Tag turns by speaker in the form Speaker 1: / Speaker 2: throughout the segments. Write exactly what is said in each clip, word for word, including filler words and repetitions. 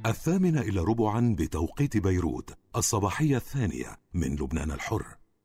Speaker 1: الثامنة إلى ربعا بتوقيت بيروت، الصباحية الثانية من لبنان الحر.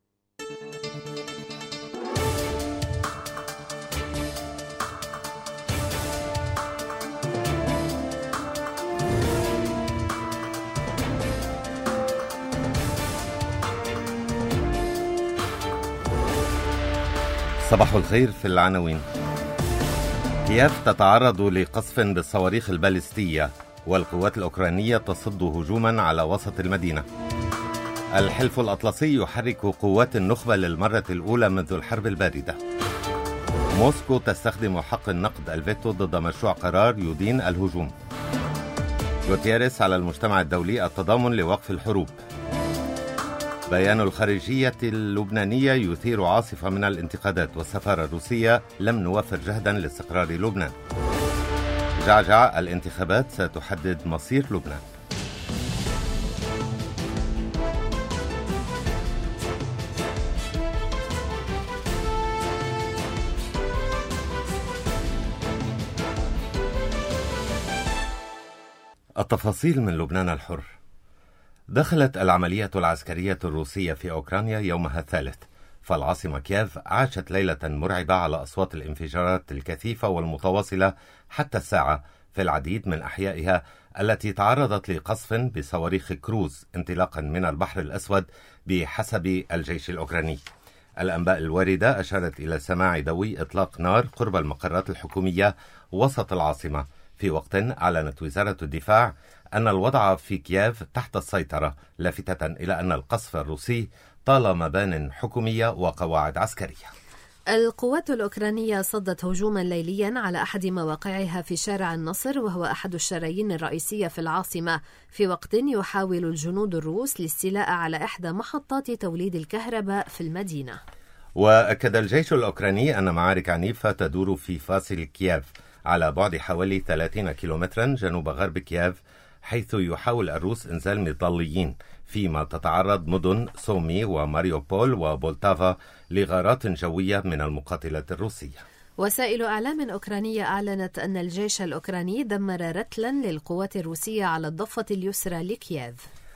Speaker 2: صباح الخير. في العناوين: كييف تتعرض لقصف بالصواريخ البالستية، والقوات الأوكرانية تصد هجوما على وسط المدينة. الحلف الأطلسي يحرك قوات النخبة للمرة الأولى منذ الحرب الباردة. موسكو تستخدم حق النقد الفيتو ضد مشروع قرار يدين الهجوم. غوتيريس على المجتمع الدولي التضامن لوقف الحروب. بيان الخارجية اللبنانية يثير عاصفة من الانتقادات، والسفارة الروسية لم نوفر جهدا لاستقرار لبنان. جعجع: الانتخابات ستحدد مصير لبنان. التفاصيل من لبنان الحر. دخلت العملية العسكرية الروسية في أوكرانيا يومها الثالث، فالعاصمة كييف عاشت ليلة مرعبة على أصوات الانفجارات الكثيفة والمتواصلة حتى الساعة في العديد من أحيائها التي تعرضت لقصف بصواريخ كروز انطلاقا من البحر الأسود بحسب الجيش الأوكراني. الأنباء الواردة أشارت إلى سماع دوي إطلاق نار قرب المقرات الحكومية وسط العاصمة، في وقت أعلنت وزارة الدفاع أن الوضع في كييف تحت السيطرة، لافتة إلى أن القصف الروسي طال مبان حكومية وقواعد عسكرية.
Speaker 3: القوات الأوكرانية صدت هجوما ليليا على أحد مواقعها في شارع النصر، وهو أحد الشرايين الرئيسية في العاصمة، في وقت يحاول الجنود الروس الاستيلاء على إحدى محطات توليد الكهرباء في المدينة.
Speaker 2: وأكد الجيش الأوكراني أن معارك عنيفة تدور في فاصل كييف على بعد حوالي ثلاثين كيلومترا جنوب غرب كييف، حيث يحاول الروس إنزال مظليين، فيما تتعرض مدن سومي وماريوبول وبولتافا لغارات جوية من المقاتلات الروسية.
Speaker 3: وسائل أعلام أوكرانية أعلنت أن الجيش الأوكراني دمر رتلا للقوات الروسية على الضفة اليسرى لكييف.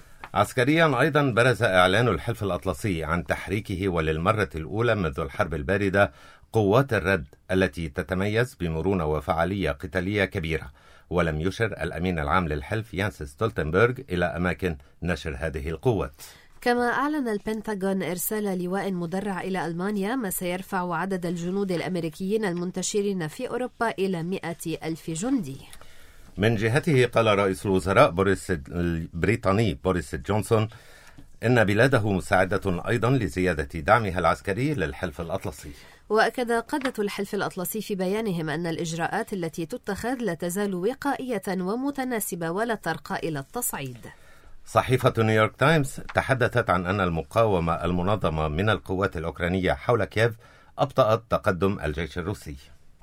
Speaker 2: عسكريا أيضا برز إعلان الحلف الأطلسي عن تحريكه وللمرة الأولى منذ الحرب الباردة قوات الرد التي تتميز بمرونة وفعالية قتالية كبيرة، ولم يشر الأمين العام للحلف يانس ستولتنبرغ إلى أماكن نشر هذه القوات.
Speaker 3: كما أعلن البنتاغون إرسال لواء مدرع إلى ألمانيا، ما سيرفع عدد الجنود الأمريكيين المنتشرين في أوروبا إلى مئة ألف جندي.
Speaker 2: من جهته قال رئيس الوزراء بوريس البريطاني بوريس جونسون إن بلاده مساعدة أيضا لزيادة دعمها العسكري للحلف الأطلسي.
Speaker 3: وأكد قادة الحلف الأطلسي في بيانهم أن الإجراءات التي تتخذ لا تزال وقائية ومتناسبة ولا ترقى إلى التصعيد.
Speaker 2: صحيفة نيويورك تايمز تحدثت عن أن المقاومة المنظمة من القوات الأوكرانية حول كييف أبطأت تقدم الجيش الروسي.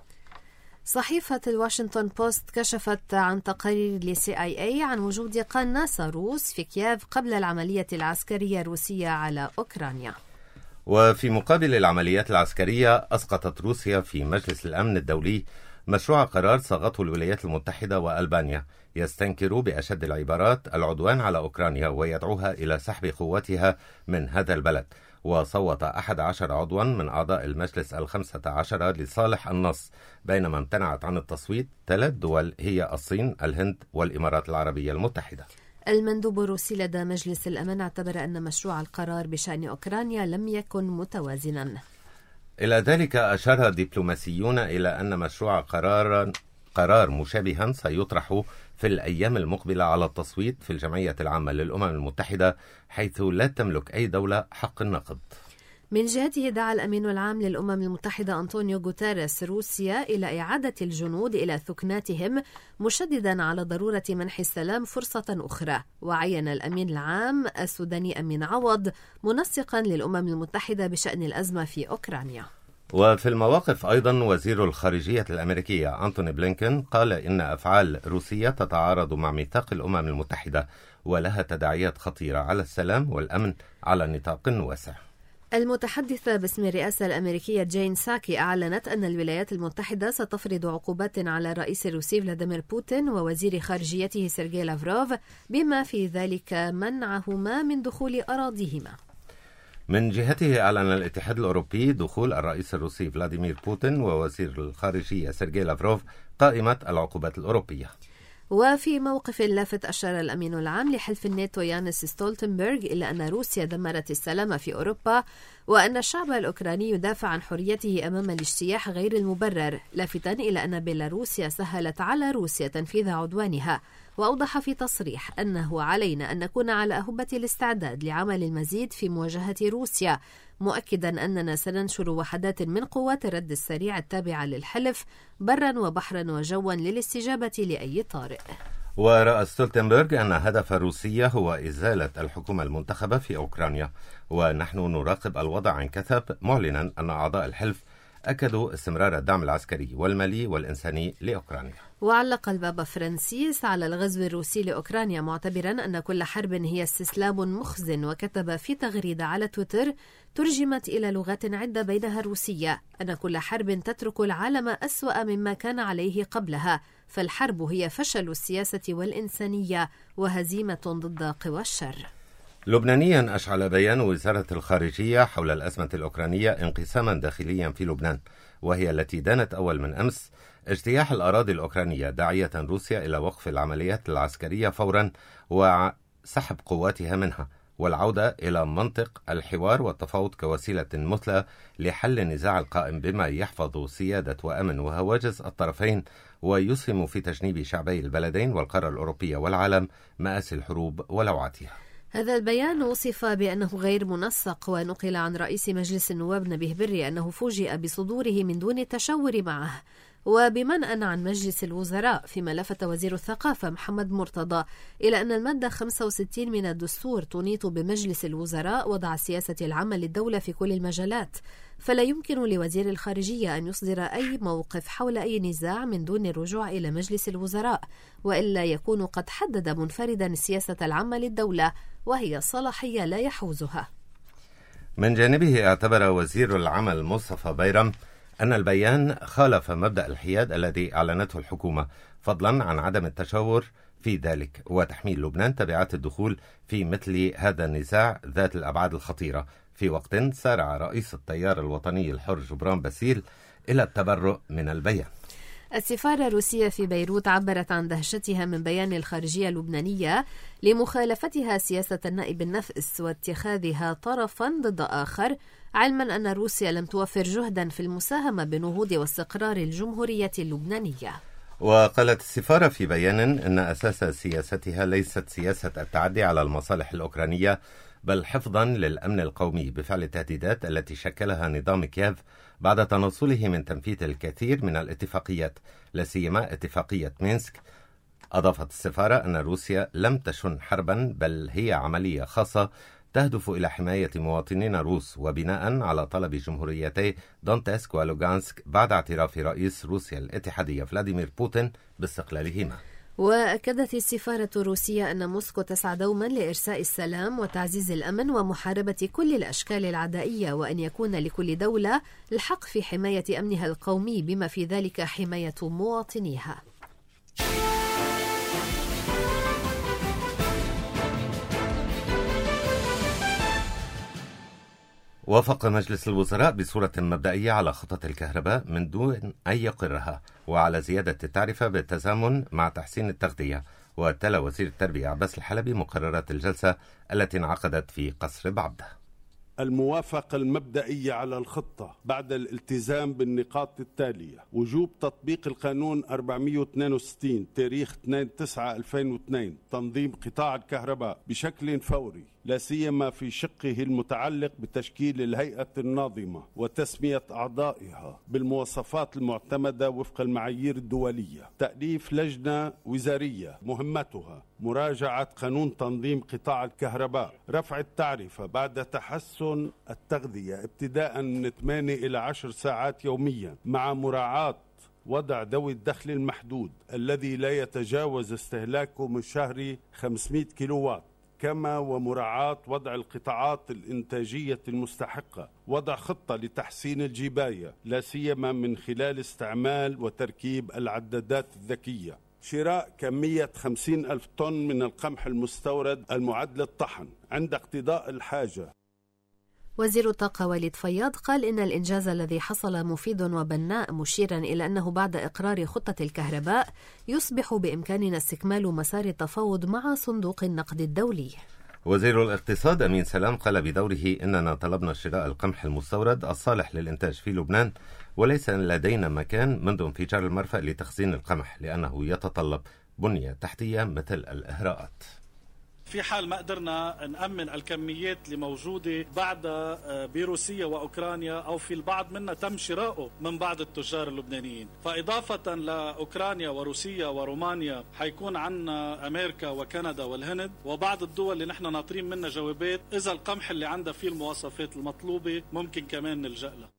Speaker 3: صحيفة الواشنطن بوست كشفت عن تقارير لسي آي إيه عن وجود قناص روس في كييف قبل العملية العسكرية الروسية على أوكرانيا.
Speaker 2: وفي مقابل العمليات العسكرية، أسقطت روسيا في مجلس الأمن الدولي مشروع قرار صاغته الولايات المتحدة وألبانيا يستنكر بأشد العبارات العدوان على أوكرانيا ويدعوها إلى سحب قواتها من هذا البلد. وصوت أحد عشر عضوا من أعضاء المجلس الخمسة عشر لصالح النص، بينما امتنعت عن التصويت ثلاث دول هي الصين، الهند، والإمارات العربية المتحدة.
Speaker 3: المندوب الروسي لدى مجلس الأمن اعتبر أن مشروع القرار بشأن أوكرانيا لم يكن متوازنا.
Speaker 2: إلى ذلك أشار دبلوماسيون إلى أن مشروع قرار قرار مشابها سيطرح في الأيام المقبلة على التصويت في الجمعية العامة للأمم المتحدة، حيث لا تملك أي دولة حق النقد.
Speaker 3: من جهته دعا الأمين العام للأمم المتحدة أنطونيو غوتيريس روسيا إلى إعادة الجنود إلى ثكناتهم، مشددا على ضرورة منح السلام فرصة أخرى. وعين الأمين العام السوداني أمين عوض منسقا للأمم المتحدة بشأن الأزمة في أوكرانيا.
Speaker 2: وفي المواقف أيضا، وزير الخارجية الأمريكية أنتوني بلينكن قال إن أفعال روسيا تتعارض مع ميثاق الأمم المتحدة ولها تداعيات خطيرة على السلام والأمن على نطاق واسع.
Speaker 3: المتحدثة باسم الرئاسة الأمريكية جين ساكي أعلنت أن الولايات المتحدة ستفرض عقوبات على الرئيس الروسي فلاديمير بوتين ووزير خارجيته سيرجي لافروف، بما في ذلك منعهما من دخول أراضيهما.
Speaker 2: من جهته أعلن الاتحاد الأوروبي دخول الرئيس الروسي فلاديمير بوتين ووزير الخارجية سيرجي لافروف قائمة العقوبات الأوروبية.
Speaker 3: وفي موقف لافت أشار الأمين العام لحلف الناتو يانس ستولتنبرغ إلى أن روسيا دمرت السلام في أوروبا، وأن الشعب الأوكراني يدافع عن حريته أمام الاجتياح غير المبرر، لافتاً إلى أن بيلاروسيا سهلت على روسيا تنفيذ عدوانها. وأوضح في تصريح أنه علينا أن نكون على أهبة الاستعداد لعمل المزيد في مواجهة روسيا، مؤكدا أننا سننشر وحدات من قوات الرد السريع التابعة للحلف برا وبحرا وجوا للاستجابة لأي طارئ.
Speaker 2: ورأى ستولتنبرغ أن هدف روسيا هو إزالة الحكومة المنتخبة في أوكرانيا، ونحن نراقب الوضع عن كثب، معلنا أن أعضاء الحلف أكدوا استمرار الدعم العسكري والمالي والإنساني لأوكرانيا.
Speaker 3: وعلق البابا فرانسيس على الغزو الروسي لأوكرانيا معتبرا أن كل حرب هي استسلام مخزن، وكتب في تغريدة على تويتر ترجمت إلى لغات عدة بينها الروسية أن كل حرب تترك العالم أسوأ مما كان عليه قبلها، فالحرب هي فشل السياسة والإنسانية وهزيمة ضد قوى الشر.
Speaker 2: لبنانيا أشعل بيان وزارة الخارجية حول الأزمة الأوكرانية انقساما داخليا في لبنان، وهي التي دانت أول من أمس اجتياح الأراضي الأوكرانية، داعية روسيا إلى وقف العمليات العسكرية فورا وسحب قواتها منها، والعودة إلى منطق الحوار والتفاوض كوسيلة مثلى لحل النزاع القائم بما يحفظ سيادة وأمن وهواجس الطرفين ويسهم في تجنيب شعبي البلدين والقارة الأوروبية والعالم مآسي الحروب ولوعتها.
Speaker 3: هذا البيان وصف بأنه غير منسق، ونقل عن رئيس مجلس النواب نبيه بري أنه فوجئ بصدوره من دون التشاور معه وبمنأ عن مجلس الوزراء، فيما لفت وزير الثقافة محمد مرتضى إلى أن المادة خمسة وستين من الدستور تنيط بمجلس الوزراء وضع السياسة العامة للدولة في كل المجالات، فلا يمكن لوزير الخارجية أن يصدر أي موقف حول أي نزاع من دون الرجوع إلى مجلس الوزراء، وإلا يكون قد حدد منفردا السياسة العامة للدولة، وهي صلاحية لا يحوزها.
Speaker 2: من جانبه اعتبر وزير العمل مصطفى بيرم أن البيان خالف مبدأ الحياد الذي أعلنته الحكومة، فضلا عن عدم التشاور في ذلك وتحميل لبنان تبعات الدخول في مثل هذا النزاع ذات الأبعاد الخطيرة، في وقت سارع رئيس التيار الوطني الحر جبران باسيل إلى التبرؤ من البيان.
Speaker 3: السفارة الروسية في بيروت عبرت عن دهشتها من بيان الخارجية اللبنانية لمخالفتها سياسة النائب النفس واتخاذها طرفا ضد آخر، علما أن روسيا لم توفر جهدا في المساهمة بنهوض واستقرار الجمهورية اللبنانية.
Speaker 2: وقالت السفارة في بيان أن أساس سياستها ليست سياسة التعدي على المصالح الأوكرانية، بل حفظا للأمن القومي بفعل التهديدات التي شكلها نظام كييف بعد تنصله من تنفيذ الكثير من الاتفاقيات، لا سيما اتفاقية مينسك. أضافت السفارة أن روسيا لم تشن حربا، بل هي عملية خاصة تهدف إلى حماية مواطنين روس وبناء على طلب جمهوريتي دونتسك ولوغانسك بعد اعتراف رئيس روسيا الاتحادية فلاديمير بوتين باستقلالهما.
Speaker 3: وأكدت السفارة الروسية أن موسكو تسعى دوما لإرساء السلام وتعزيز الأمن ومحاربة كل الأشكال العدائية، وأن يكون لكل دولة الحق في حماية أمنها القومي بما في ذلك حماية مواطنيها.
Speaker 2: وافق مجلس الوزراء بصورة مبدئية على خطط الكهرباء من دون أن يقرها، وعلى زيادة التعرفة بالتزامن مع تحسين التغذية. وتلا وزير التربية عباس الحلبي مقررات الجلسة التي انعقدت في قصر بعبدة.
Speaker 4: الموافقة المبدئية على الخطة بعد الالتزام بالنقاط التالية: وجوب تطبيق القانون أربعمئة واثنين وستين تاريخ اثنين تسعة ألفين واثنين تنظيم قطاع الكهرباء بشكل فوري، لا سيما في شقه المتعلق بتشكيل الهيئة الناظمة وتسمية أعضائها بالمواصفات المعتمدة وفق المعايير الدولية. تأليف لجنة وزارية مهمتها مراجعة قانون تنظيم قطاع الكهرباء. رفع التعرفة بعد تحسن التغذية ابتداء من ثمانية إلى عشر ساعات يوميا، مع مراعاة وضع ذوي الدخل المحدود الذي لا يتجاوز استهلاكه من شهري خمسمئة كيلووات. كما ومراعاة وضع القطاعات الإنتاجية المستحقة، وضع خطة لتحسين الجباية لا سيما من خلال استعمال وتركيب العدادات الذكية، شراء كمية خمسين ألف طن من القمح المستورد المعد للطحن عند اقتضاء الحاجة.
Speaker 3: وزير الطاقة وليد فياض قال إن الإنجاز الذي حصل مفيد وبناء، مشيرا إلى أنه بعد إقرار خطة الكهرباء يصبح بإمكاننا استكمال مسار التفاوض مع صندوق النقد الدولي.
Speaker 2: وزير الاقتصاد أمين سلام قال بدوره إننا طلبنا شراء القمح المستورد الصالح للإنتاج في لبنان، وليس لدينا مكان منذ انفجار المرفأ لتخزين القمح لأنه يتطلب بنية تحتية مثل الإهراءات.
Speaker 5: في حال ما قدرنا نأمن الكميات اللي موجودة بعد بروسيا وأوكرانيا، أو في البعض منها تم شراؤه من بعض التجار اللبنانيين، فإضافة لأوكرانيا وروسيا ورومانيا حيكون عنا أمريكا وكندا والهند وبعض الدول اللي نحن ناطرين منها جوابات إذا القمح اللي عندها فيه المواصفات المطلوبة ممكن كمان نلجأ له.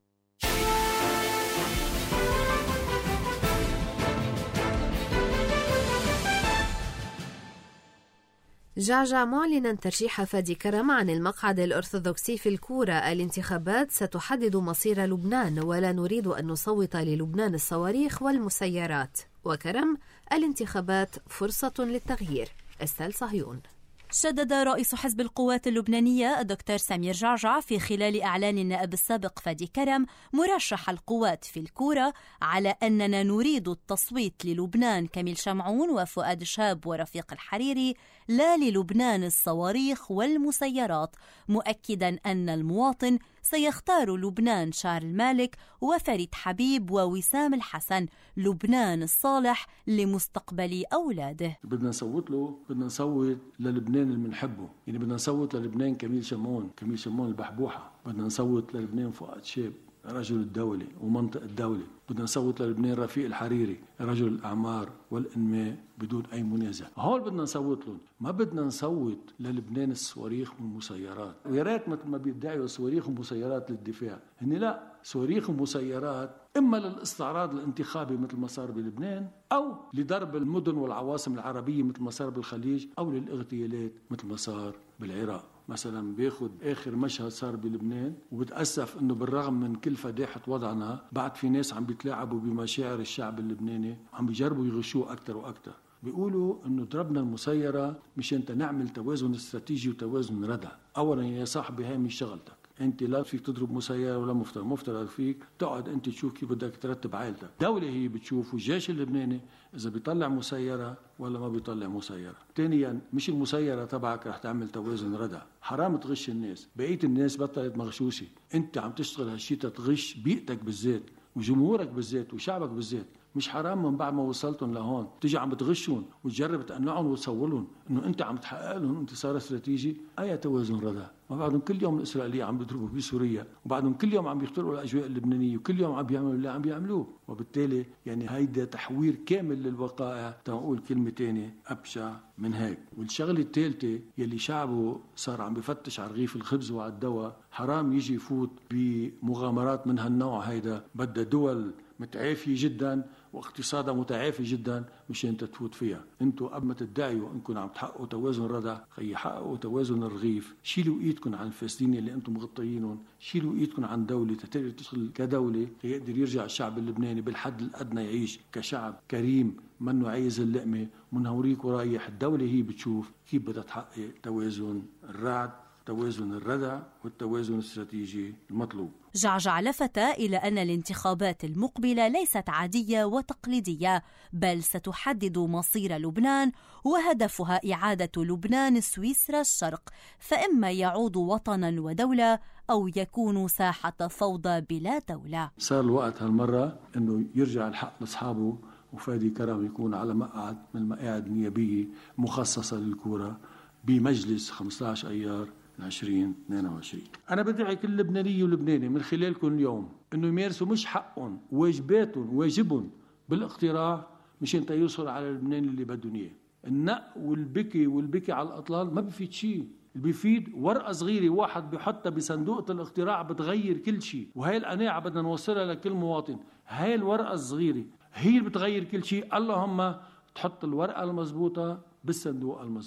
Speaker 3: جعجع معلنا ترشيح فادي كرم عن المقعد الأرثوذكسي في الكورة. الانتخابات ستحدد مصير لبنان، ولا نريد أن نصوت للبنان الصواريخ والمسيرات. وكرم: الانتخابات فرصة للتغيير. استال صهيون.
Speaker 6: شدد رئيس حزب القوات اللبنانية الدكتور سمير جعجع في خلال إعلان النائب السابق فادي كرم مرشح القوات في الكورة على أننا نريد التصويت للبنان كميل شمعون وفؤاد شاب ورفيق الحريري، لا للبنان الصواريخ والمسيرات، مؤكدا أن المواطن سيختار لبنان شارل مالك وفريد حبيب ووسام الحسن، لبنان الصالح لمستقبل أولاده.
Speaker 7: بدنا نصوت له، بدنا نصوت للبنان اللي بنحبه، يعني بدنا نصوت للبنان كميل شمعون، كميل شمعون البحبوحة، بدنا نصوت للبنان فؤاد شاب رجل الدولة ومنطق الدولة، بدنا نصوت للبنان رفيق الحريري رجل الأعمار والإنماء بدون أي منازع. هول بدنا نصوت لهم، ما بدنا نصوت للبنان الصواريخ والمسيرات. ويا ريت مثل ما بيدعوا صواريخ ومسيرات للدفاع، هن لا، صواريخ ومسيرات إما للاستعراض الانتخابي مثل ما صار بلبنان، أو لضرب المدن والعواصم العربية مثل ما صار بالخليج، أو للاغتيالات مثل ما صار بالعراق. مثلا بياخد آخر مشهد صار بلبنان، وبتأسف أنه بالرغم من كل فداحة وضعنا بعد في ناس عم بيتلاعبوا بمشاعر الشعب اللبناني، عم بيجربوا يغشوه أكتر وأكتر. بيقولوا أنه ضربنا المسيرة مشان نعمل توازن استراتيجي وتوازن ردع. أولا يا صاحبي هاي مش شغلتك، انت لا فيك تضرب مسيرة ولا مفترض مفترض فيك تقعد انت تشوف كيف بدك ترتب عائلتك. دولة هي بتشوف الجيش اللبناني اذا بيطلع مسيرة ولا ما بيطلع مسيرة. ثانيا مش المسيرة تبعك رح تعمل توازن ردع، حرام تغش الناس، بقية الناس بطلت مغشوشة، انت عم تشتغل هالشي تغش بيئتك بالذات وجمهورك بالذات وشعبك بالذات. مش حرام من بعد ما وصلتهم لهون تيجي عم بتغشهم وتجرب تقنعهم وتصورهم انه انت عم تحقق لهم انتصار استراتيجي؟ اي توازن ردع؟ ما بعدهم كل يوم الاسرائيليين عم بيضربوا بسوريا، وبعدهم كل يوم عم بيخترقوا الاجواء اللبنانيه، وكل يوم عم بيعملوا اللي عم بيعملوه. وبالتالي يعني هيدا تحوير كامل للوقائع، تنقول كلمه ثانيه ابشع من هيك. والشغله الثالثه يلي شعبه صار عم بفتش على رغيف الخبز وعلى الدواء، حرام يجي يفوت بمغامرات من هالنوع. هيدا بدها دول متعافية جدا واقتصادها متعافي جدا مشان تفوت فيها. انتوا قبل ما تدعيوا انكم عم تحققوا توازن ردع، خي حققوا توازن الرغيف. شيلوا ايدكم عن الفاسدين اللي انتم مغطيينهم، شيلوا ايدكم عن دولة تقدر تشتغل كدولة يقدر يرجع الشعب اللبناني بالحد الادنى يعيش كشعب كريم منه عايز اللقمة. منهوريك ورايح الدولة هي بتشوف كيف بدها تحقق توازن الرعد، توازن الردع والتوازن الاستراتيجي المطلوب.
Speaker 6: جعجع لفت إلى أن الانتخابات المقبلة ليست عادية وتقليدية، بل ستحدد مصير لبنان، وهدفها إعادة لبنان سويسرا الشرق، فإما يعود وطنا ودولة أو يكون ساحة فوضى بلا دولة.
Speaker 7: صار الوقت هالمرة أنه يرجع الحق لأصحابه، وفادي كرم يكون على مقعد من المقاعد النيابية مخصصة للكورة بمجلس خمسة عشر أيار عشرين اثنين وعشرين. أنا بدعي كل لبناني ولبناني من خلالكم اليوم إنه يمارسوا مش حقهم واجباتهم واجبهم بالاقتراع مشان يوصلوا على لبنان اللي بدهم إياه. النق والبكي والبكي على الأطلال ما بيفيد شيء، اللي بيفيد ورقة صغيرة واحد بيحطها بصندوق الاقتراع بتغير كل شيء. وهي القناعة بدنا نوصلها لكل مواطن، هاي الورقة الصغيرة هي اللي بتغير كل شيء. اللهم تحط الورقة المضبوطة بالصندوق المضبوطة.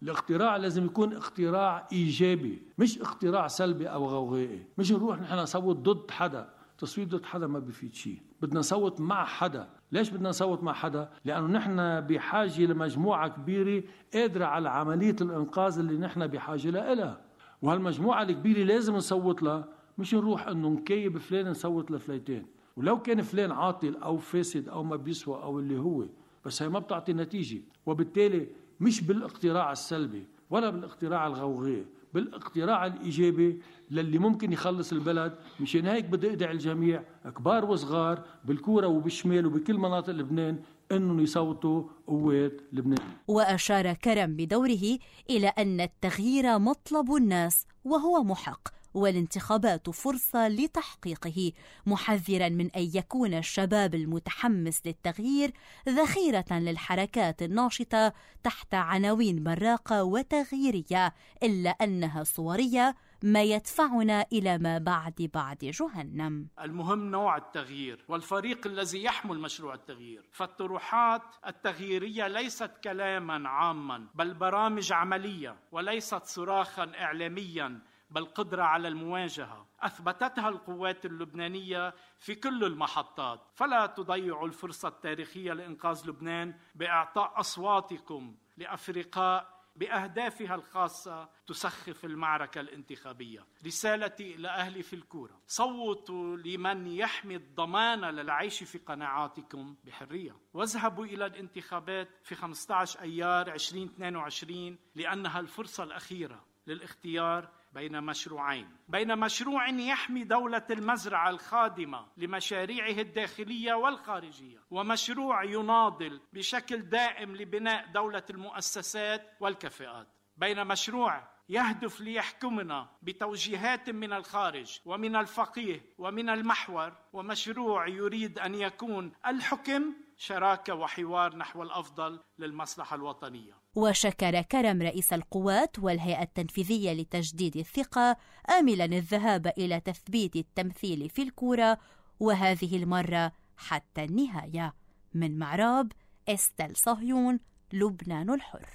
Speaker 7: الاقتراع لازم يكون اقتراع إيجابي، مش اقتراع سلبي أو غوغائي. مش نروح نحن نصوت ضد حدا، تصويت ضد حدا ما بيفيد شيء. بدنا نصوت مع حدا. ليش بدنا نصوت مع حدا؟ لأنه نحن بحاجة لمجموعة كبيرة قادرة على عملية الإنقاذ اللي نحن بحاجة لها، وهالمجموعة الكبيرة لازم نصوت لها، مش نروح أنه نكيب فلان نصوت لفليتين. ولو كان فلان عاطل أو فاسد أو ما بيسوى أو اللي هو، بس هي ما بتعطي نتيجة. وبالتالي مش بالاقتراع السلبي ولا بالاقتراع الغوغائي، بالاقتراع الإيجابي للي ممكن يخلص البلد. مشان هيك بدي أدعي الجميع كبار وصغار بالكورة وبالشمال وبكل مناطق لبنان أنهم يصوتوا قوات لبنان.
Speaker 6: وأشار كرم بدوره إلى أن التغيير مطلب الناس وهو محق، والانتخابات فرصة لتحقيقه، محذرا من أن يكون الشباب المتحمس للتغيير ذخيرة للحركات الناشطة تحت عناوين براقة وتغييرية، إلا أنها صورية، ما يدفعنا إلى ما بعد بعد جهنم.
Speaker 8: المهم نوع التغيير والفريق الذي يحمل مشروع التغيير. فالطروحات التغييرية ليست كلاما عاما، بل برامج عملية، وليست صراخا إعلاميا، بل قدرة على المواجهة أثبتتها القوات اللبنانية في كل المحطات. فلا تضيعوا الفرصة التاريخية لإنقاذ لبنان بإعطاء أصواتكم لأفرقاء بأهدافها الخاصة تسخف المعركة الانتخابية. رسالتي إلى أهلي في الكورة: صوتوا لمن يحمي الضمان للعيش في قناعاتكم بحرية، واذهبوا إلى الانتخابات في خمسة عشر أيار ألفين واثنين وعشرين، لأنها الفرصة الأخيرة للاختيار بين مشروعين، بين مشروع يحمي دولة المزرعة الخادمة لمشاريعه الداخلية والخارجية، ومشروع يناضل بشكل دائم لبناء دولة المؤسسات والكفاءات، بين مشروع يهدف ليحكمنا بتوجيهات من الخارج ومن الفقيه ومن المحور، ومشروع يريد أن يكون الحكم شراكة وحوار نحو الأفضل للمصلحة الوطنية.
Speaker 6: وشكر كرم رئيس القوات والهيئة التنفيذية لتجديد الثقة، آملا الذهاب إلى تثبيت التمثيل في الكورة، وهذه المرة حتى النهاية. من معراب، استل صهيون، لبنان الحر.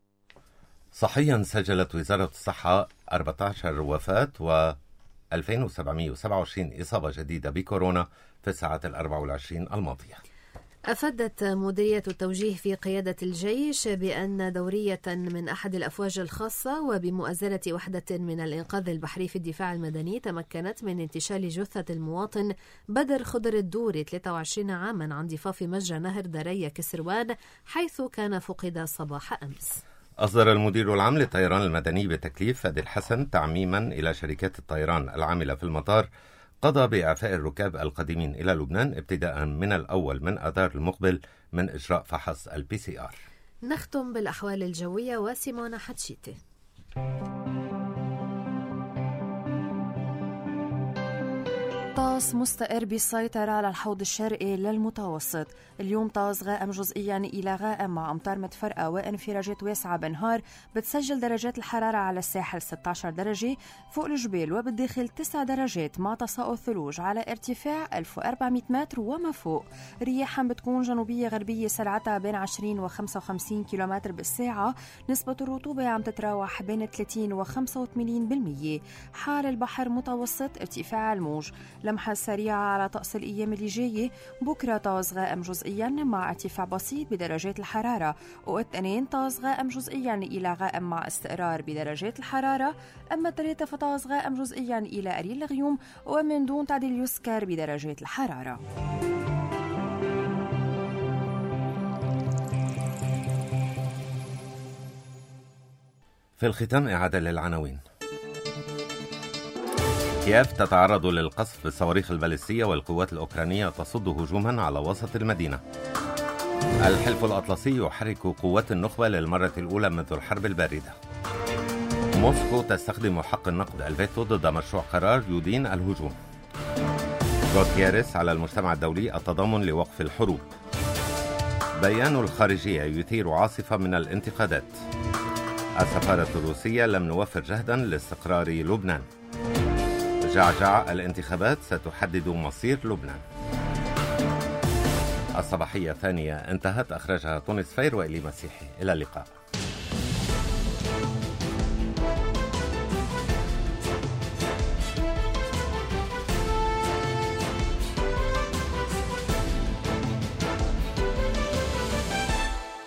Speaker 2: صحيا سجلت وزارة الصحة أربعة عشر وفاة و ألفين وسبعمائة وسبعة وعشرين إصابة جديدة بكورونا في الساعات الأربع والعشرين الماضية.
Speaker 3: أفادت مديرية التوجيه في قيادة الجيش بأن دورية من أحد الأفواج الخاصة وبمؤازرة وحدة من الإنقاذ البحري في الدفاع المدني تمكنت من انتشال جثة المواطن بدر خضر الدوري ثلاثة وعشرين عاما عن ضفاف مجرى نهر دريا كسروان، حيث كان فقد صباح أمس.
Speaker 2: أصدر المدير العام للطيران المدني بتكليف فادي الحسن تعميما إلى شركات الطيران العاملة في المطار قضى بإعفاء الركاب القادمين إلى لبنان ابتداء من الأول من آذار المقبل من إجراء فحص البي سي آر.
Speaker 3: نختم بالأحوال الجوية وسيمونا حتشيتي.
Speaker 9: طقس مستقر بالسيطرة على الحوض الشرقي للمتوسط. اليوم طقس غائم جزئيا إلى غائم مع أمطار متفرقة وانفراجات واسعة بالنهار. بتسجل درجات الحرارة على الساحل ستة عشر درجة، فوق الجبال وبالداخل تسع درجات مع تساقط ثلوج على ارتفاع ألف وأربعمائة متر وما فوق. رياحا بتكون جنوبية غربية سرعتها بين عشرين و خمسة وخمسين كيلومتر بالساعة. نسبة الرطوبة عم تتراوح بين ثلاثين و خمسة وثمانين بالمية. حال البحر متوسط، ارتفاع الموج. لمحة سريعة على طقس الأيام اللي جاية. بكرة طقس غائم جزئيا مع ارتفاع بسيط بدرجات الحرارة، والاثنين طقس غائم جزئيا إلى غائم مع استقرار بدرجات الحرارة. أما الثلاثة فطقس غائم جزئيا إلى قليل الغيوم ومن دون تعديل يذكر بدرجات الحرارة.
Speaker 2: في الختام إعادة للعناوين. كييف تتعرض للقصف بالصواريخ البالستية والقوات الأوكرانية تصد هجوما على وسط المدينة. الحلف الأطلسي يحرك قوات النخبة للمرة الأولى منذ الحرب الباردة. موسكو تستخدم حق النقد الفيتو ضد مشروع قرار يدين الهجوم. غوتيريس على المجتمع الدولي التضامن لوقف الحروب. بيان الخارجية يثير عاصفة من الانتقادات. السفارة الروسية لم نوفر جهدا لاستقرار لبنان. جعجع الانتخابات ستحدد مصير لبنان. الصباحية الثانية انتهت، أخرجها تونس فير وإلي مسيحي. إلى اللقاء.